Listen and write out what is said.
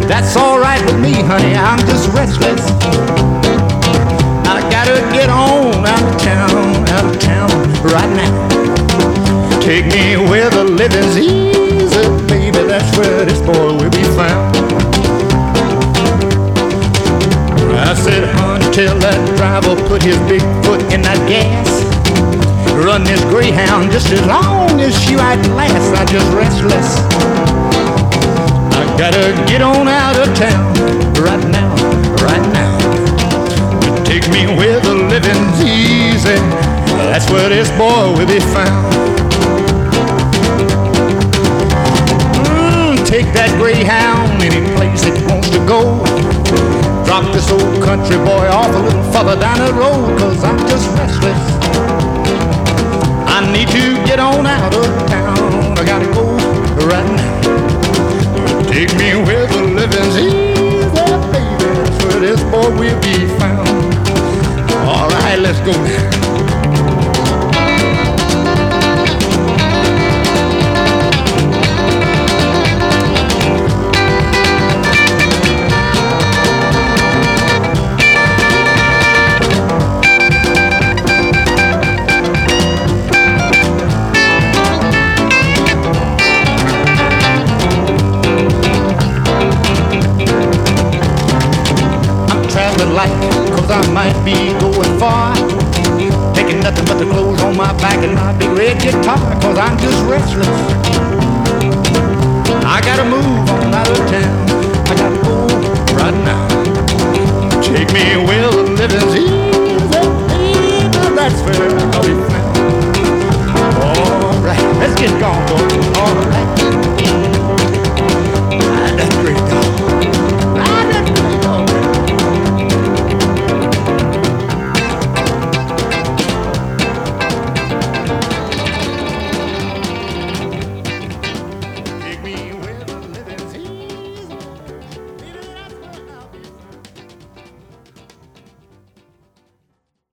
That's alright with me, honey, I'm just restless. I gotta get on out of town right now. Take me where the living's easy, baby, that's where this boy will be found. I said, honey, tell that driver put his big foot in that gas. Run this Greyhound just as long as she might last. I'm just restless. I gotta get on out of town right now. Take me where the living's easy. That's where this boy will be found. Take that Greyhound any place it wants to go. Drop this old country boy off a little further down the road, 'cause I'm just restless. I need to get on out of town. I gotta go right now. Take me where the living's easy, baby. That's where this boy will be found. All right, let's go now. Cause I might be going far, taking nothing but the clothes on my back and my big red guitar, 'cause I'm just restless. I gotta move on out of town. I gotta go right now. Take me where the living's